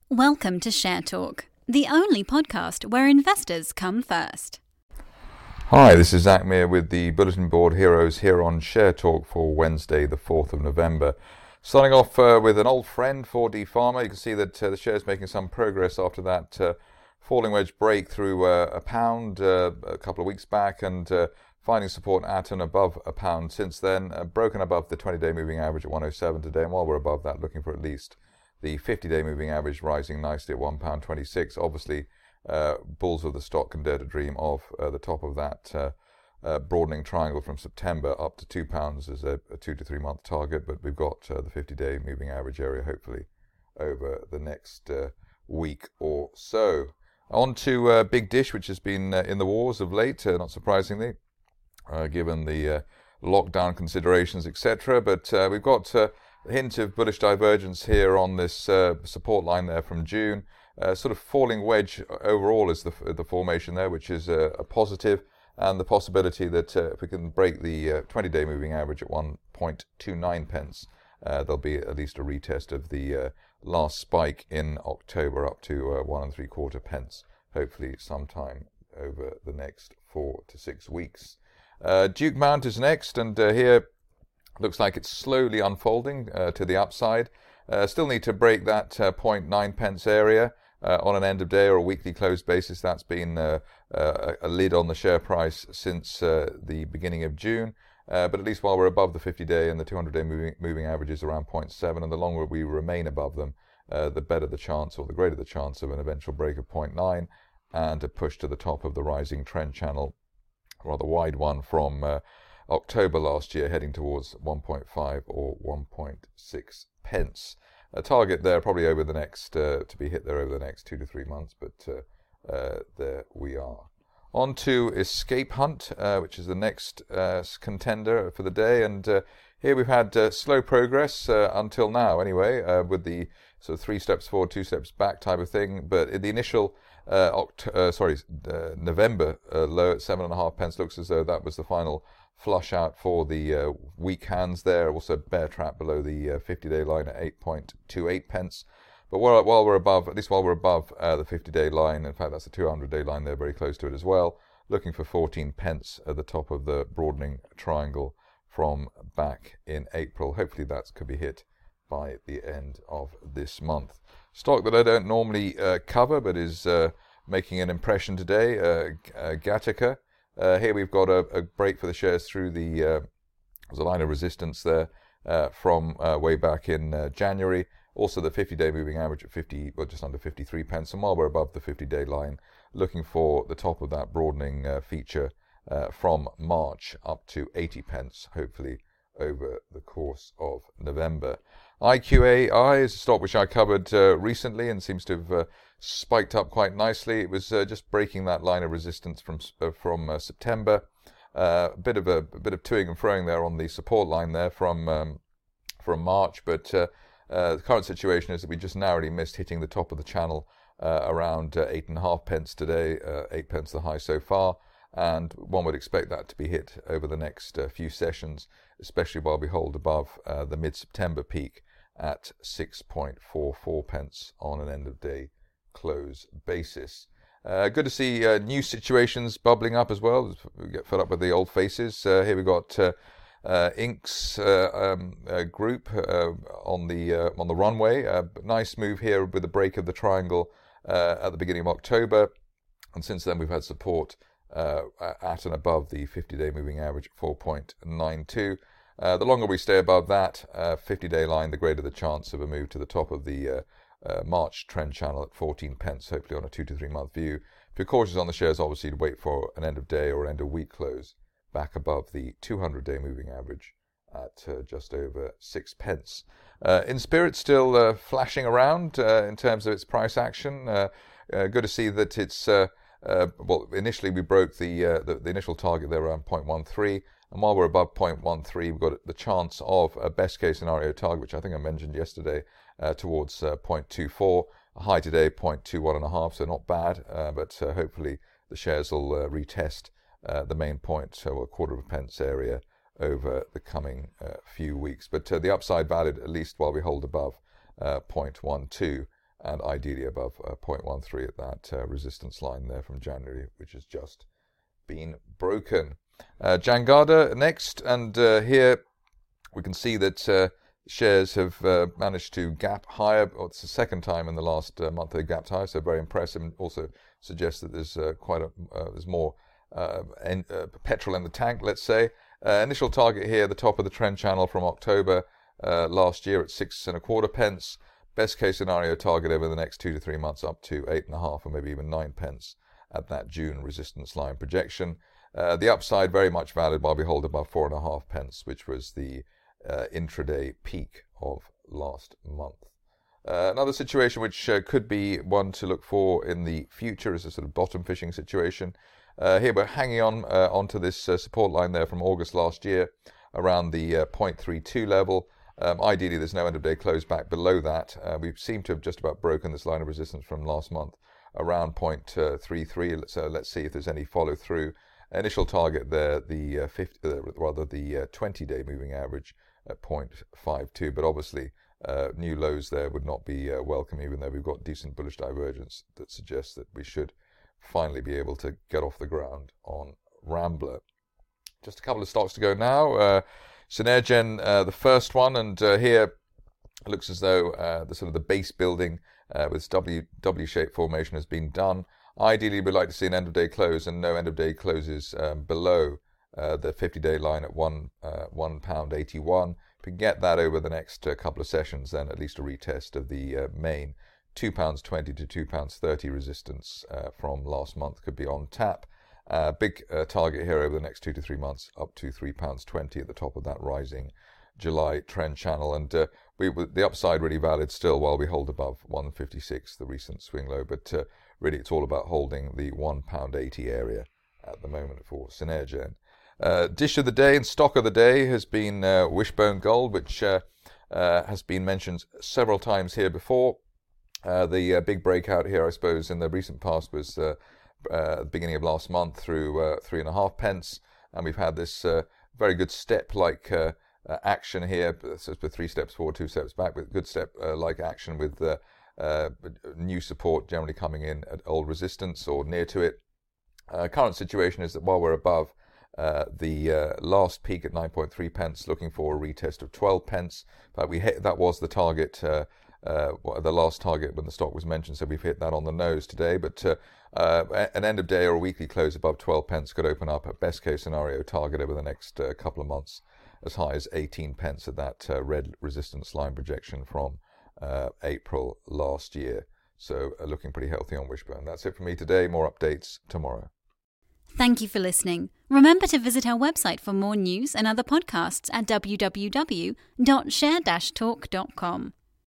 Welcome to Share Talk, the only podcast where investors come first. Hi, this is Zach Meir with the Bulletin Board Heroes here on Share Talk for Wednesday, the 4th of November. Starting off with an old friend, 4D Pharma. You can see that the share is making some progress after that falling wedge break through a pound a couple of weeks back and finding support at and above a pound since then. Broken above the 20-day moving average at 107 today, and while we're above that, looking for at least the 50-day moving average rising nicely at £1.26. Obviously, bulls of the stock can dare to dream of the top of that broadening triangle from September up to £2 as a 2 to 3 month target, but we've got the 50-day moving average area hopefully over the next week or so. On to Big Dish, which has been in the wars of late, not surprisingly, given the lockdown considerations, etc. But we've got a hint of bullish divergence here on this support line there from June. Sort of falling wedge overall is the formation there, which is a positive, and the possibility that if we can break the 20-day moving average at 1.29 pence, there'll be at least a retest of the last spike in October up to 1.75 pence, hopefully sometime over the next 4 to 6 weeks. Duke Mount is next, and here looks like it's slowly unfolding to the upside. Still need to break that 0.9 pence area on an end of day or a weekly close basis. That's been a lid on the share price since the beginning of June. But at least while we're above the 50-day and the 200-day moving averages around 0.7, and the longer we remain above them, the better the chance, or the greater the chance of an eventual break of 0.9 and a push to the top of the rising trend channel, rather wide one from October last year, heading towards 1.5 or 1.6 pence. A target there probably over the next, to be hit there over the next 2 to 3 months, but there we are. On to Escape Hunt, which is the next contender for the day, and here we've had slow progress until now anyway, with the sort of 3 steps forward, 2 steps back type of thing, but in the initial November low at 7.5 pence looks as though that was the final flush out for the weak hands there. Also bear trap below the 50-day line at 8.28 pence. But while we're above, at least while we're above the 50-day line, in fact that's the 200-day line there, very close to it as well, looking for 14 pence at the top of the broadening triangle from back in April. Hopefully that could be hit by the end of this month. Stock that I don't normally cover, but is making an impression today, Gattaca. Here we've got a break for the shares through there's a line of resistance there from way back in January. Also the 50-day moving average at just under 53 pence. And while we're above the 50-day line, looking for the top of that broadening feature from March up to 80 pence, hopefully over the course of November. IQAI is a stock which I covered recently and seems to have spiked up quite nicely. It was just breaking that line of resistance from September. A bit of toing and froing there on the support line there from March, but the current situation is that we just narrowly missed hitting the top of the channel around 8.5 pence today, 8 pence the high so far, and one would expect that to be hit over the next few sessions, especially while we hold above the mid-September peak at 6.44 pence on an end-of-day close basis. Good to see new situations bubbling up as well. We get fed up with the old faces. Here we've got Inks group on the runway. Nice move here with the break of the triangle at the beginning of October, and since then we've had support at and above the 50-day moving average at 4.92. The longer we stay above that 50-day line, the greater the chance of a move to the top of the March trend channel at 14 pence, hopefully on a 2 to 3 month view. If you're cautious on the shares, obviously to wait for an end of day or end of week close back above the 200-day moving average at just over 6 pence. In Spirit, still flashing around in terms of its price action. Good to see that it's initially we broke the initial target there around 0.13, and while we're above 0.13, we've got the chance of a best case scenario target, which I think I mentioned yesterday, towards 0.24. A high today, 0.21.5, so not bad, but hopefully the shares will retest the main point, so a quarter of a pence area over the coming few weeks. But the upside valid, at least while we hold above 0.12, and ideally above 0.13 at that resistance line there from January, which has just been broken. Jangada next, and here we can see that shares have managed to gap higher. It's the second time in the last month they gapped higher, so very impressive, and also suggests that there's there's more petrol in the tank, let's say. Initial target here, the top of the trend channel from October last year at 6.25 pence. Best case scenario target over the next 2 to 3 months up to 8.5 or maybe even 9 pence at that June resistance line projection. The upside very much valid while we hold above 4.5 pence, which was the intraday peak of last month. Another situation which could be one to look for in the future is a sort of bottom fishing situation. Here we're hanging on onto this support line there from August last year around the 0.32 level. Ideally, there's no end-of-day close back below that. We seem to have just about broken this line of resistance from last month around 0.33. So let's see if there's any follow-through. Initial target there, the 20-day moving average at 0.52. But obviously, new lows there would not be welcome, even though we've got decent bullish divergence that suggests that we should finally be able to get off the ground on Rambler. Just a couple of stocks to go now. Synergen, the first one, and here it looks as though the sort of the base building with W-shaped formation has been done. Ideally, we'd like to see an end-of-day close and no end-of-day closes below the 50-day line at £1.81. If we can get that over the next couple of sessions, then at least a retest of the main £2.20 to £2.30 resistance from last month could be on tap. Big target here over the next 2 to 3 months, up to £3.20 at the top of that rising July trend channel. And the upside really valid still while we hold above 156, the recent swing low. But really it's all about holding the £1.80 area at the moment for Synergen. Dish of the day and stock of the day has been Wishbone Gold, which has been mentioned several times here before. The big breakout here, I suppose, in the recent past was at the beginning of last month through 3.5 pence, and we've had this very good step-like action here, so with 3 steps forward, 2 steps back, with good step-like action with new support generally coming in at old resistance or near to it. Current situation is that while we're above the last peak at 9.3 pence, looking for a retest of 12 pence, but that was the target. The last target when the stock was mentioned, so we've hit that on the nose today. But an end of day or a weekly close above 12 pence could open up a best case scenario target over the next couple of months as high as 18 pence at that red resistance line projection from April last year. So looking pretty healthy on Wishbone. That's it for me today. More updates tomorrow. Thank you for listening. Remember to visit our website for more news and other podcasts at www.share-talk.com.